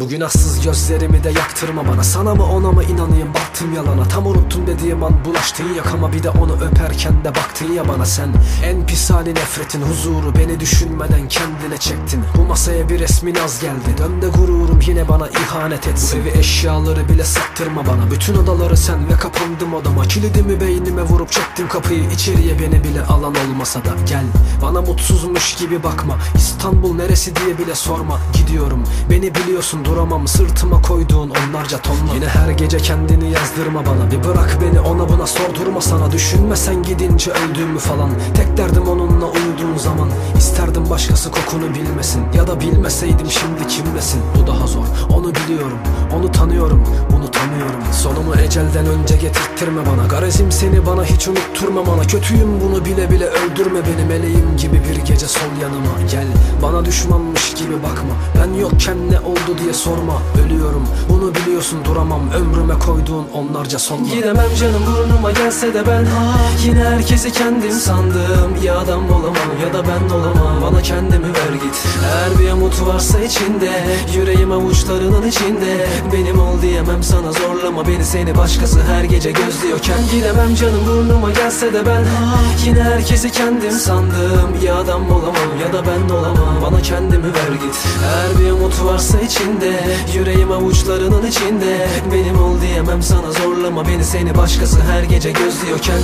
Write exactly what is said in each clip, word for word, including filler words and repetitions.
Bu günahsız gözlerimi de yaktırma bana. Sana mı ona mı inanayım, baktım yalana. Tam unuttum dediğim an bulaştın yakama. Bir de onu öperken de baktın ya bana sen. En pis hali nefretin huzuru, beni düşünmeden kendine çektin. Bu masaya bir resmin az geldi, dön de gururum yine bana ihanet etsin. Bu evi eşyaları bile sattırma bana. Bütün odaları sen ve kapandım odama. Kilidimi beynime vurup çektim kapıyı, içeriye beni bile alan olmasa da. Gel bana mutsuzmuş gibi bakma, İstanbul neresi diye bile sorma. Gidiyorum, beni biliyorsun, duramam sırtıma koyduğun onlarca tonla. Yine her gece kendini yazdırma bana. Bir bırak beni ona buna sordurma sana. Düşünme sen gidince öldüğümü falan. Tek derdim onunla uyuduğun zaman. İsterdim başkası kokunu bilmesin, ya da bilmeseydim şimdi kimlesin. Bu daha zor, onu biliyorum, onu tanıyorum, unutamıyorum. Sonumu ecelden önce getirttirme bana. Garezim seni bana hiç unutturma bana. Kötüyüm bunu bile bile öldürme beni. Meleğim gibi bir gece sol yanıma. Gel bana düşmanmış gibi bakma. Ben yokken ne oldu diye sorma. Ölüyorum bunu biliyorsun, duramam ömrüme koyduğun onlarca sonla. Gidemem canım burnuma gelse de ben, yine herkesi kendim sandım. Ya adam olamam ya da ben olamam, bana kendimi ver git. Eğer bir umut varsa içinde, yüreğim avuçlarının içinde. Benim ol diyemem sana, zorlama beni, seni başkası her gece gözlüyorken. Gidemem canım burnuma gelse de ben, yine herkesi kendim sandım. Ya adam olamam ya da ben olamam, bana kendimi ver git. Eğer bir umut varsa içinde, yüreğim avuçlarının içinde. Benim ol diyemem sana, zorlama beni, seni başkası her gece gözlüyorken.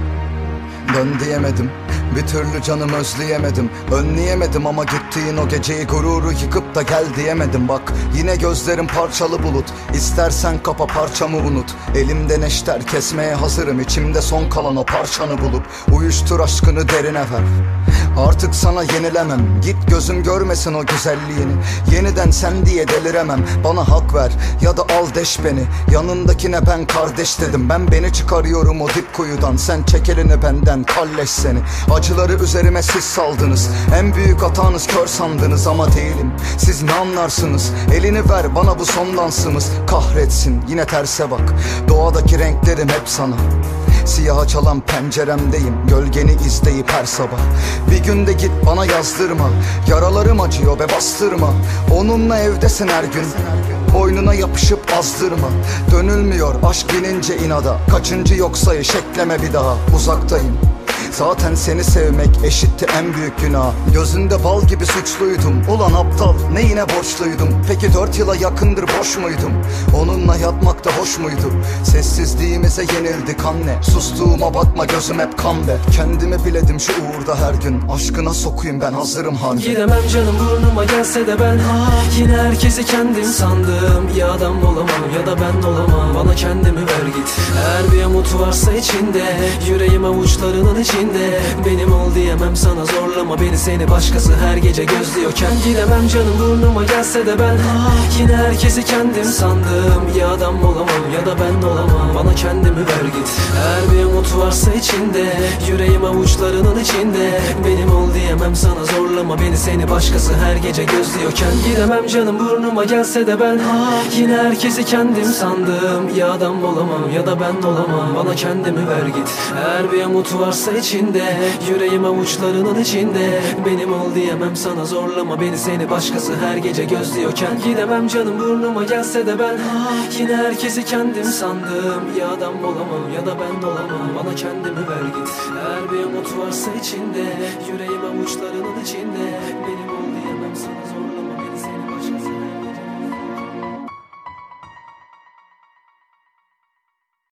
Dön diyemedim, bir türlü canım özleyemedim. Önleyemedim ama gittiğin o geceyi, gururu yıkıp da gel diyemedim. Bak yine gözlerim parçalı bulut, İstersen kapa parçamı unut. Elimde neşter kesmeye hazırım, içimde son kalan o parçanı bulup. Uyuştur aşkını derine ver, artık sana yenilemem. Git gözüm görmesin o güzelliğini, yeniden sen diye deliremem. Bana hak ver ya da al deş beni, yanındakine ben kardeş dedim. Ben beni çıkarıyorum o dip kuyudan, sen çek elini benden, kalleş seni. Acıları üzerime siz saldınız, en büyük hatanız kör sandınız ama değilim. Siz ne anlarsınız, elini ver bana, bu son dansımız. Kahretsin yine terse bak, doğadaki renklerim hep sana. Siyaha çalan penceremdeyim, gölgeni izleyip her sabah. Bir günde git bana yazdırma, yaralarım acıyor be bastırma. Onunla evdesin her gün, boynuna yapışıp azdırma. Dönülmüyor aşk binince inada, kaçıncı yok sayı şekleme bir daha. Uzaktayım, zaten seni sevmek eşitti en büyük günah. Gözünde bal gibi suçluydum, ulan aptal neyine borçluydum. Peki dört yıla yakındır boş muydum, onunla yatmak da hoş muydu? Sessizliğimize yenildik anne, sustuğuma bakma gözüm hep kan be. Kendimi biledim şu uğurda her gün, aşkına sokuyum ben hazırım harbi. Gidemem canım burnuma gelse de ben, yine herkesi kendim sandım. Ya adam olamam ya da ben olamam, bana kendimi ver git. Eğer bir umut varsa içinde, yüreğim avuçlarının içinde. Benim ol diyemem sana, zorlama beni, seni başkası her gece gözlüyorken. Gidemem canım burnuma gelse de ben, yine herkesi kendim sandım. Ya adam olamam ya da ben olamam, bana kendimi ver git. Eğer bir umut varsa içinde, yüreğim avuçlarının içinde. Benim ol diyemem sana, zorlama beni, seni başkası her gece gözlüyorken. Gidemem canım burnuma gelse de ben, yine herkesi kendim sandım. Ya adam olamam ya da ben olamam, bana kendimi ver git. Eğer bir umut varsa içinde, yüreğim avuçlarının içinde. Benim ol diyemem sana, zorlama beni, seni başkası her gece gözlüyorken. Gidemem canım burnuma gelse de ben, yine herkesi kendim sandım. Ya adam olamam ya da ben olamam, bana kendimi ver git. Eğer bir umut varsa içinde, yüreğim avuçlarının içinde. Benim ol diyemem sana, zorlama.